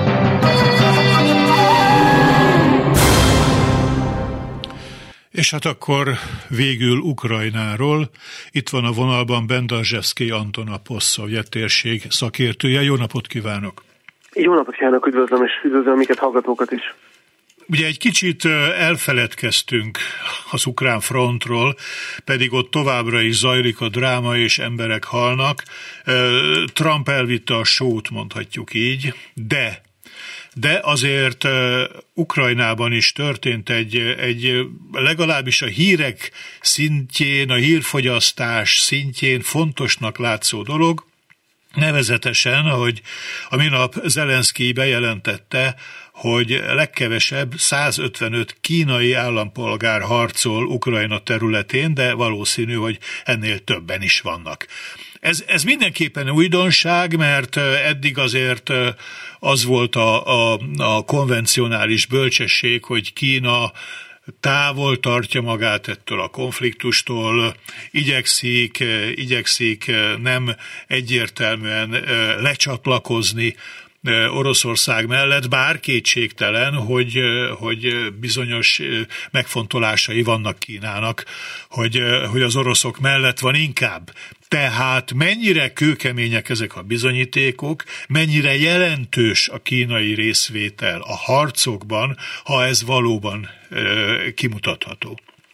És hát akkor végül Ukrajnáról. Itt van a vonalban Bendazsevszky Anton, a posztszovjet térség szakértője. Jó napot kívánok! Jó napot kívánok, üdvözlöm, és üdvözlöm minket hallgatókat is. Ugye egy kicsit elfeledkeztünk az ukrán frontról, pedig ott továbbra is zajlik a dráma, és emberek halnak. Trump elvitte a sót, mondhatjuk így, de De azért Ukrajnában is történt egy legalábbis a hírek szintjén, a hírfogyasztás szintjén fontosnak látszó dolog, nevezetesen, hogy a minap Zelenszkij bejelentette, hogy legkevesebb 155 kínai állampolgár harcol Ukrajna területén, de valószínű, hogy ennél többen is vannak. Ez mindenképpen újdonság, mert eddig azért az volt a konvencionális bölcsesség, hogy Kína távol tartja magát ettől a konfliktustól, igyekszik nem egyértelműen lecsatlakozni Oroszország mellett, bár kétségtelen, hogy bizonyos megfontolásai vannak Kínának, hogy az oroszok mellett van inkább. Tehát mennyire kőkemények ezek a bizonyítékok, mennyire jelentős a kínai részvétel a harcokban, ha ez valóban kimutatható?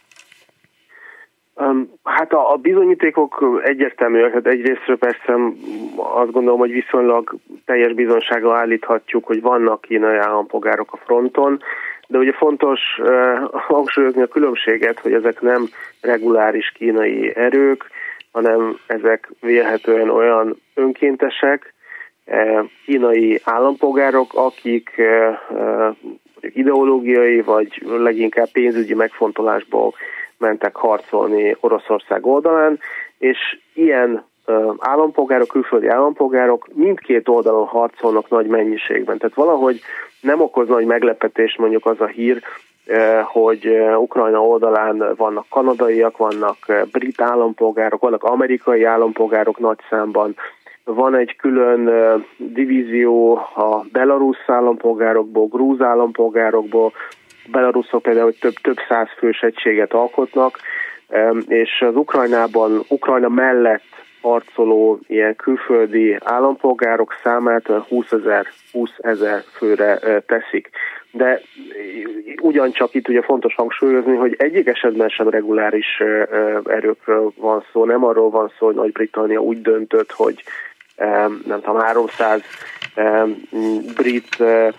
Hát a bizonyítékok egyértelműek. Hát egyrésztről persze azt gondolom, hogy viszonylag teljes bizonysággal állíthatjuk, hogy vannak kínai állampolgárok a fronton, de ugye fontos hangsúlyozni a különbséget, hogy ezek nem reguláris kínai erők, hanem ezek vélhetően olyan önkéntesek, kínai állampolgárok, akik ideológiai vagy leginkább pénzügyi megfontolásból mentek harcolni Oroszország oldalán, és ilyen állampolgárok, külföldi állampolgárok mindkét oldalon harcolnak nagy mennyiségben. Tehát valahogy nem okoz nagy meglepetést mondjuk az a hír, hogy Ukrajna oldalán vannak kanadaiak, vannak brit állampolgárok, vannak amerikai állampolgárok nagy számban, van egy külön divízió a belarusz állampolgárokból, grúz állampolgárokból, belaruszok például több száz fős egységet alkotnak, és az Ukrajna mellett harcoló ilyen külföldi állampolgárok számát 20 000 főre teszik. De ugyancsak itt ugye fontos hangsúlyozni, hogy egyik esetben sem reguláris erőkről van szó, nem arról van szó, hogy Nagy-Britannia úgy döntött, hogy nem tudom, 300 brit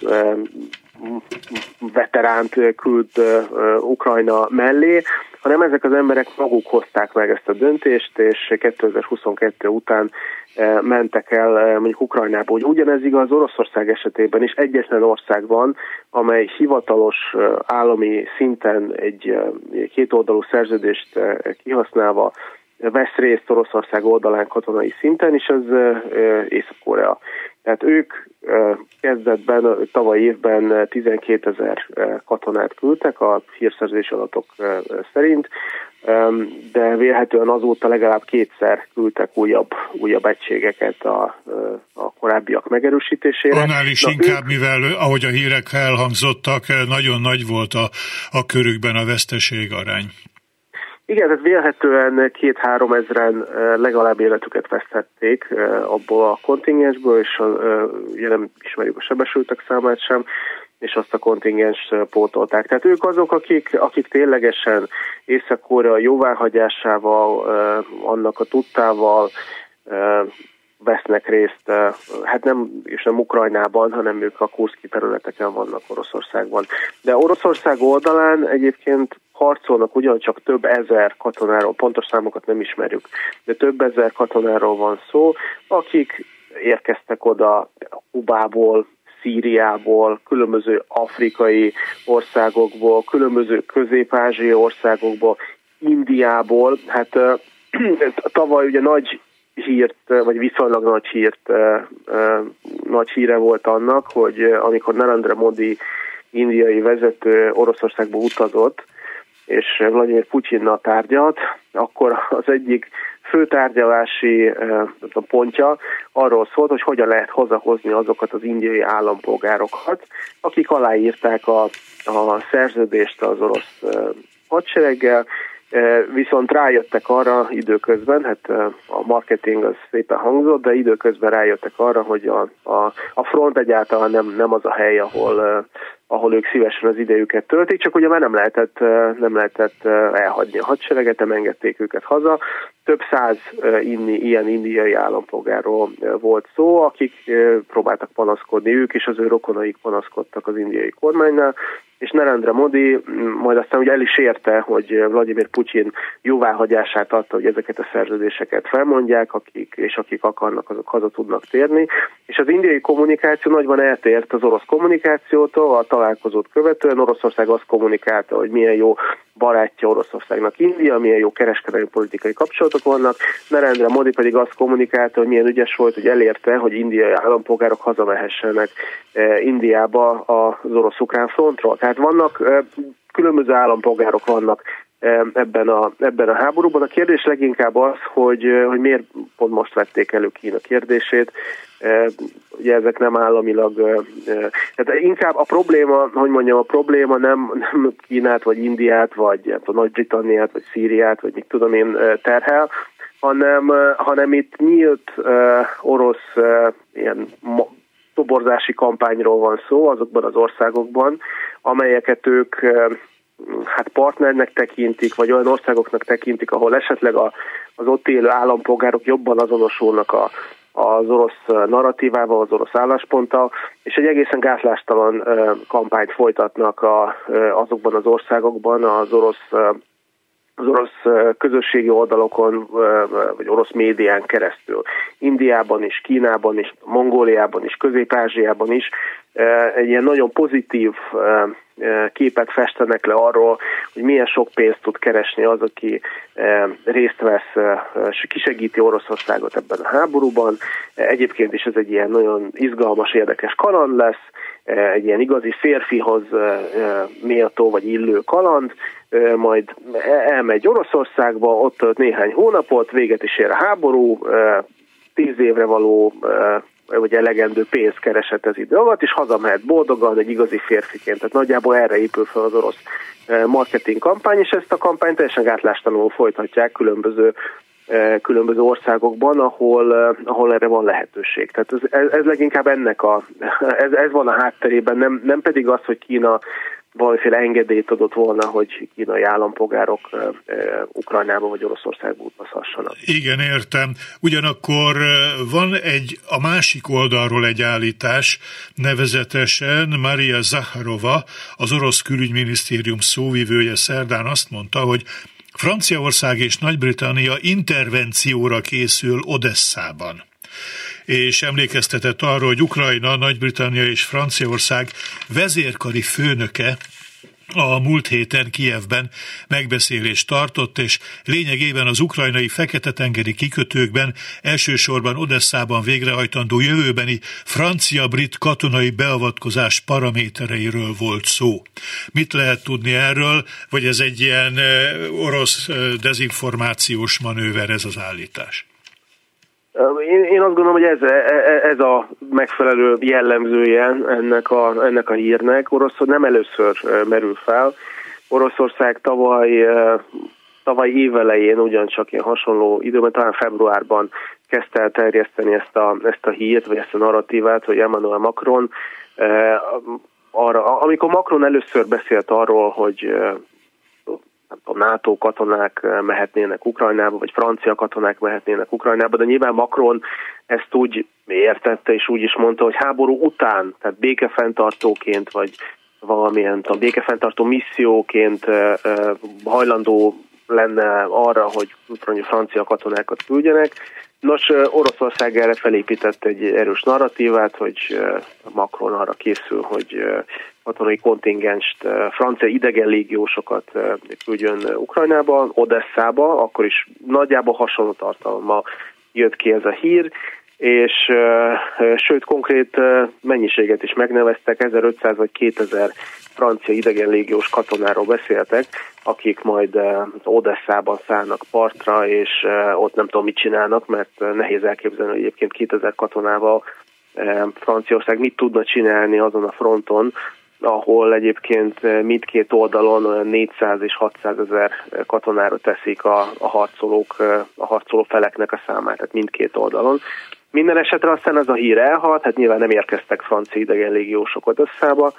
veteránt küld Ukrajna mellé, hanem ezek az emberek maguk hozták meg ezt a döntést, és 2022 után mentek el mondjuk Ukrajnába. Ugyanez igaz Oroszország esetében is, egyetlen ország van, amely hivatalos állami szinten egy kétoldalú szerződést kihasználva vesz részt Oroszország oldalán katonai szinten, és ez Észak-Korea. Tehát ők kezdetben, tavaly évben 12 000 katonát küldtek a hírszerzési adatok szerint, de vélhetően azóta legalább kétszer küldtek újabb egységeket a korábbiak megerősítésére. Annál is inkább, mivel ahogy a hírek elhangzottak, nagyon nagy volt a körükben a veszteség arány. Igen, tehát vélhetően 2-3 ezren legalább életüket vesztették abból a kontingensből, és ugye nem ismerjük a sebesültek számát sem, és azt a kontingens pótolták. Tehát ők azok, akik ténylegesen Észak-Korea jóváhagyásával, annak a tudtával vesznek részt, hát nem Ukrajnában, hanem ők a kurszki területeken vannak Oroszországban. De Oroszország oldalán egyébként harcolnak ugyancsak több ezer katonáról, pontos számokat nem ismerjük, de több ezer katonáról van szó, akik érkeztek oda Kubából, Szíriából, különböző afrikai országokból, különböző közép-ázsiai országokból, Indiából. Hát tavaly ugye nagy hírt, vagy viszonylag nagy híre volt annak, hogy amikor Narendra Modi indiai vezető Oroszországba utazott, és Vladimir Putyinnal tárgyalt, akkor az egyik fő tárgyalási pontja arról szólt, hogy hogyan lehet hazahozni azokat az indiai állampolgárokat, akik aláírták a szerződést az orosz hadsereggel, viszont rájöttek arra időközben, hát a marketing az szépen hangzott, de időközben rájöttek arra, hogy a front egyáltalán nem az a hely, ahol ahol ők szívesen az idejüket töltik, csak ugye már nem lehetett elhagyni a hadsereget, nem engedték őket haza. Több száz ilyen indiai állampolgárról volt szó, akik próbáltak panaszkodni, ők és az ő rokonaik panaszkodtak az indiai kormánynál, és Narendra Modi majd aztán ugye el is érte, hogy Vladimir Putyin jóváhagyását adta, hogy ezeket a szerződéseket felmondják, akik akarnak, azok haza tudnak térni. És az indiai kommunikáció nagyban eltért az orosz kommunikációtól, a találkozót követően. Oroszország azt kommunikálta, hogy milyen jó barátja Oroszországnak India, milyen jó kereskedelmi politikai kapcsolatok vannak. Narendra Modi pedig azt kommunikálta, hogy milyen ügyes volt, hogy elérte, hogy indiai állampolgárok hazamehessenek Indiába az orosz-ukrán frontról. Tehát vannak, különböző állampolgárok vannak ebben a háborúban. A kérdés leginkább az, hogy miért pont most vették elő Kína kérdését. Ugye ezek nem államilag, tehát inkább a probléma, nem Kínát, vagy Indiát, vagy Nagy-Britanniát, vagy Szíriát, vagy mit tudom én terhel, hanem itt nyílt orosz ilyen toborzási kampányról van szó azokban az országokban, amelyeket ők partnernek tekintik, vagy olyan országoknak tekintik, ahol esetleg az ott élő állampolgárok jobban azonosulnak az orosz narratívával, az orosz állásponttal, és egy egészen gátlástalan kampányt folytatnak azokban az országokban az orosz közösségi oldalokon, vagy orosz médián keresztül. Indiában is, Kínában is, Mongóliában is, Közép-Ázsiában is egy ilyen nagyon pozitív képet festenek le arról, hogy milyen sok pénzt tud keresni az, aki részt vesz, kisegíti Oroszországot ebben a háborúban. Egyébként is ez egy ilyen nagyon izgalmas, érdekes kaland lesz, egy ilyen igazi férfihoz méltó vagy illő kaland, majd elmegy Oroszországba, ott tölt néhány hónapot, véget is ér a háború, 10 évre való vagy elegendő pénzt keresett ez idő alatt, és hazamehet boldogan, egy igazi férfiként. Tehát nagyjából erre épül fel az orosz marketing kampány, és ezt a kampányt teljesen gátlástalanul folytatják különböző országokban, ahol erre van lehetőség. Tehát ez leginkább ez van a hátterében, nem pedig az, hogy Kína valamiféle engedélyt adott volna, hogy kínai állampolgárok Ukrajnába vagy Oroszországba utazhassanak. Igen, értem. Ugyanakkor van a másik oldalról egy állítás, nevezetesen Maria Zakharova, az orosz külügyminisztérium szóvivője szerdán azt mondta, hogy Franciaország és Nagy-Britannia intervencióra készül Odesszában. És emlékeztetett arra, hogy Ukrajna, Nagy-Britannia és Franciaország vezérkari főnöke a múlt héten Kijevben megbeszélést tartott, és lényegében az ukrajnai Fekete-tengeri kikötőkben, elsősorban Odesszában végrehajtandó jövőbeni francia-brit katonai beavatkozás paramétereiről volt szó. Mit lehet tudni erről, vagy ez egy ilyen orosz dezinformációs manőver, ez az állítás? Én azt gondolom, hogy ez a megfelelő jellemzője ennek a hírnek. Oroszország nem először merül fel. Oroszország tavaly évelején ugyancsak ilyen hasonló időben, talán februárban kezdte el terjeszteni ezt a hírt, vagy ezt a narratívát, hogy Emmanuel Macron amikor Macron először beszélt arról, hogy a NATO katonák mehetnének Ukrajnába, vagy francia katonák mehetnének Ukrajnába, de nyilván Macron ezt úgy értette, és úgy is mondta, hogy háború után, tehát békefenntartóként, vagy valamilyen békefenntartó misszióként hajlandó lenne arra, hogy francia katonákat küldjenek. Nos, Oroszország erre felépített egy erős narratívát, hogy Macron arra készül, hogy katonai kontingenst, francia idegen légiósokat küldjön Ukrajnába, Odesszába, akkor is nagyjából hasonló tartalommal jött ki ez a hír, és sőt konkrét mennyiséget is megneveztek, 1500 vagy 2000 francia idegen légiós katonáról beszéltek, akik majd Odesszában szállnak partra, és ott nem tudom mit csinálnak, mert nehéz elképzelni, hogy egyébként 2000 katonával Franciaország mit tudna csinálni azon a fronton, ahol egyébként mindkét oldalon 400 és 600 ezer katonára teszik a harcoló feleknek a számát, tehát mindkét oldalon. Minden esetre aztán ez a hír elhalt, hát nyilván nem érkeztek francia idegen légiósok Odesszába,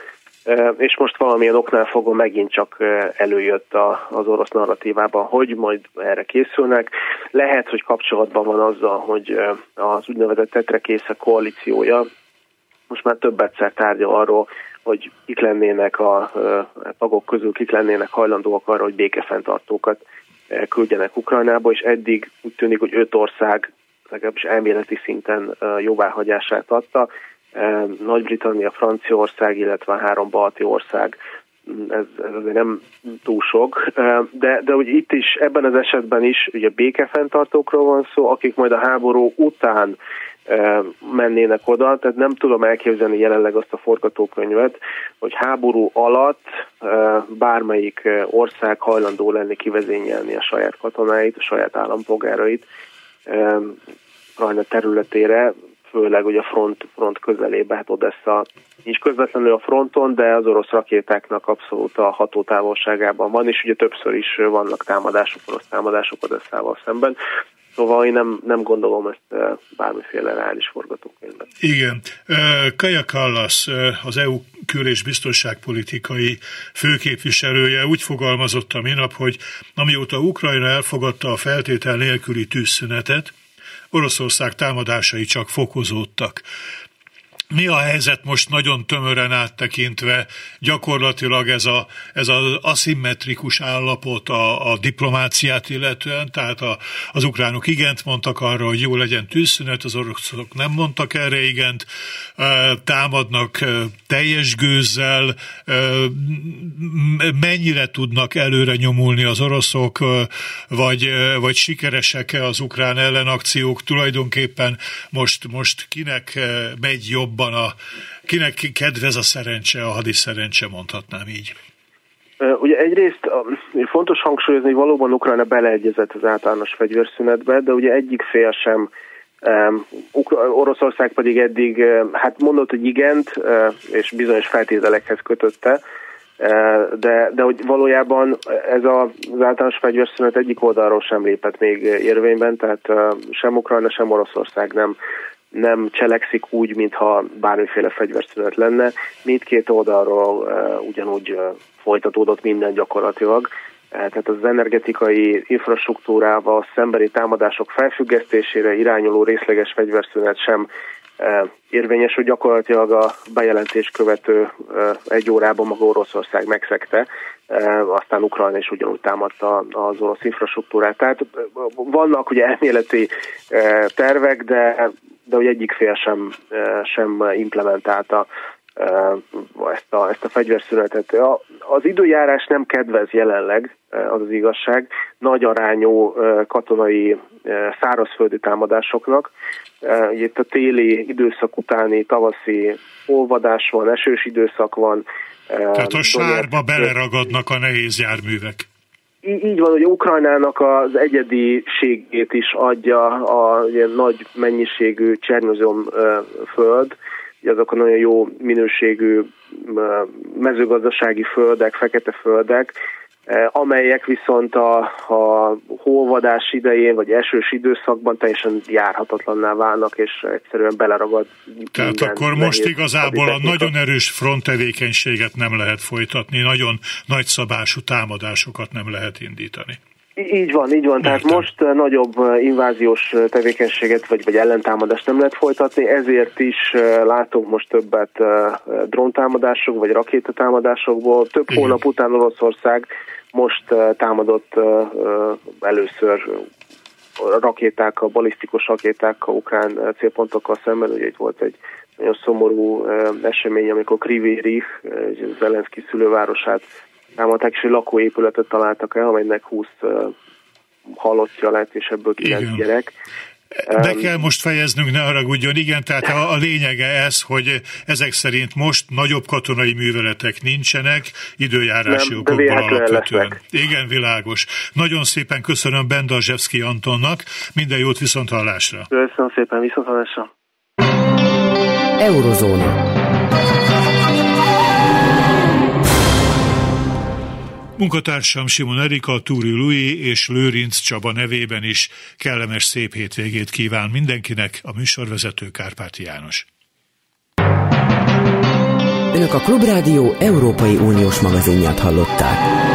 és most valamilyen oknál fogva megint csak előjött az orosz narratívában, hogy majd erre készülnek. Lehet, hogy kapcsolatban van azzal, hogy az úgynevezett tetrekésze koalíciója most már többetszer tárgyal arról, hogy kik lennének a tagok közül, kik lennének hajlandóak arra, hogy békefenntartókat küldjenek Ukrajnába, és eddig úgy tűnik, hogy 5 ország legalábbis elméleti szinten jóváhagyását adta. Nagy-Britannia, Franciaország, illetve 3 balti ország, ez azért nem túl sok, de ugye itt is, ebben az esetben is ugye békefenntartókról van szó, akik majd a háború után mennének oda, tehát nem tudom elképzelni jelenleg azt a forgatókönyvet, hogy háború alatt bármelyik ország hajlandó lenni kivezényelni a saját katonáit, a saját állampolgárait Ukrajna területére, főleg ugye a front közelébe, hát Odessa nincs közvetlenül a fronton, de az orosz rakétáknak abszolút a hatótávolságában van, és ugye többször is vannak támadások, orosz támadások Odesszával szemben. Szóval én nem gondolom ezt bármiféle reális forgatókönyvben. Igen. Kaja Kallas, az EU kül- és biztonságpolitikai főképviselője úgy fogalmazott a minap, hogy amióta Ukrajna elfogadta a feltétel nélküli tűzszünetet, Oroszország támadásai csak fokozódtak. Mi a helyzet most nagyon tömören áttekintve? Gyakorlatilag ez az aszimmetrikus állapot a diplomáciát illetően, tehát az ukránok igent mondtak arra, hogy jó legyen tűzszünet, az oroszok nem mondtak erre igent, támadnak teljes gőzzel, mennyire tudnak előre nyomulni az oroszok, vagy sikeresek-e az ukrán ellenakciók, tulajdonképpen most kinek megy jobban, kinek kedvez a szerencse, a hadiszerencse, mondhatnám így. Ugye egyrészt fontos hangsúlyozni, hogy valóban Ukrajna beleegyezett az általános fegyverszünetbe, de ugye egyik fél sem, Oroszország pedig eddig hát mondott, hogy igent, és bizonyos feltételekhez kötötte, de hogy valójában ez az általános fegyverszünet egyik oldalról sem lépett még érvényben, tehát sem Ukrajna, sem Oroszország nem cselekszik úgy, mintha bármiféle fegyverszünet lenne. Mindkét oldalról ugyanúgy folytatódott minden gyakorlatilag. Tehát az energetikai infrastruktúrával szembeni támadások felfüggesztésére irányuló részleges fegyverszünet sem érvényes, hogy gyakorlatilag a bejelentés követő 1 órában maga Oroszország megszegte, aztán Ukrajna is ugyanúgy támadta az orosz infrastruktúrát. Tehát vannak ugye elméleti tervek, de ugye egyik fél sem implementálta ezt a fegyverszünetet. Az időjárás nem kedvez jelenleg, az az igazság, nagy arányú katonai szárazföldi támadásoknak. Itt a téli időszak utáni tavaszi olvadás van, esős időszak van. Tehát a sárba beleragadnak a nehéz járművek. Így van, hogy Ukrajnának az egyediségét is adja a nagy mennyiségű Csernozem föld, azok a nagyon jó minőségű mezőgazdasági földek, fekete földek, amelyek viszont a hóvadás idején, vagy esős időszakban teljesen járhatatlanná válnak, és egyszerűen beleragad. Tehát akkor most igazából a nagyon erős fronttevékenységet nem lehet folytatni, nagyon nagyszabású támadásokat nem lehet indítani. Így van. Tehát most nagyobb inváziós tevékenységet vagy ellentámadást nem lehet folytatni, ezért is látunk most többet dróntámadások vagy rakétatámadásokból. Több hónap után Oroszország most támadott először rakétákkal, balisztikus rakétákkal, ukrán célpontokkal szemben. Ugye itt volt egy nagyon szomorú esemény, amikor Kryvyi Rih, Zelenszky szülővárosát támadták, és egy lakóépületet találtak el, amelynek 20 halottja lett, és ebből 9 gyerek. Be kell most fejeznünk, ne haragudjon, igen, tehát a lényege ez, hogy ezek szerint most nagyobb katonai műveletek nincsenek, időjárási okokból alapvetően. Igen, világos. Nagyon szépen köszönöm Bendazsevszky Antonnak, minden jót, viszonthallásra. Köszönöm szépen, viszonthallásra. Eurozóna. Munkatársam Simon Erika, Túri Lui és Lőrinc Csaba nevében is kellemes szép hétvégét kíván mindenkinek, a műsorvezető Kárpáti János. Önök a Klubrádió Európai Uniós magazinját hallották.